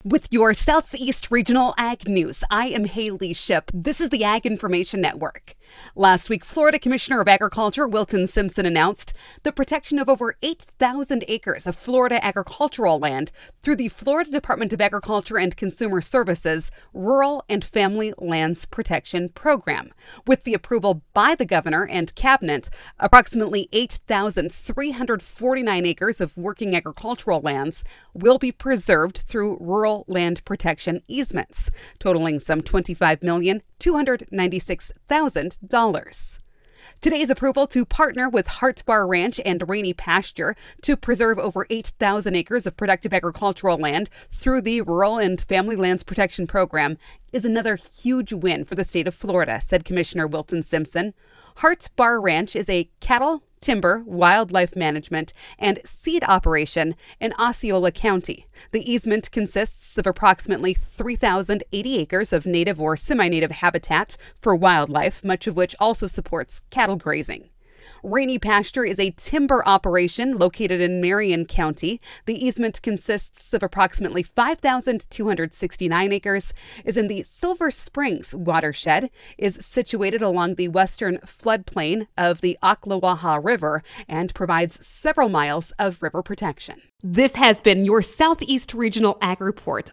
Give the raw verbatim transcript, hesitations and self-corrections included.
With your Southeast Regional Ag News, I am Haley Ship. This is the Ag Information Network. Last week, Florida Commissioner of Agriculture Wilton Simpson announced the protection of over eight thousand acres of Florida agricultural land through the Florida Department of Agriculture and Consumer Services Rural and Family Lands Protection Program. With the approval by the governor and cabinet, approximately eight thousand three hundred forty-nine acres of working agricultural lands will be preserved through rural land protection easements, totaling some twenty-five million two hundred ninety-six thousand dollars. Today's approval to partner with Hart Bar Ranch and Rainey Pasture to preserve over eight thousand acres of productive agricultural land through the Rural and Family Lands Protection Program is another huge win for the state of Florida, said Commissioner Wilton Simpson. Hart Bar Ranch is a cattle, timber, wildlife management, and seed operation in Osceola County. The easement consists of approximately three thousand eighty acres of native or semi-native habitat for wildlife, much of which also supports cattle grazing. Rainey Pasture is a timber operation located in Marion County. The easement consists of approximately five thousand two hundred sixty-nine acres, is in the Silver Springs watershed, is situated along the western floodplain of the Ocklawaha River, and provides several miles of river protection. This has been your Southeast Regional Ag Report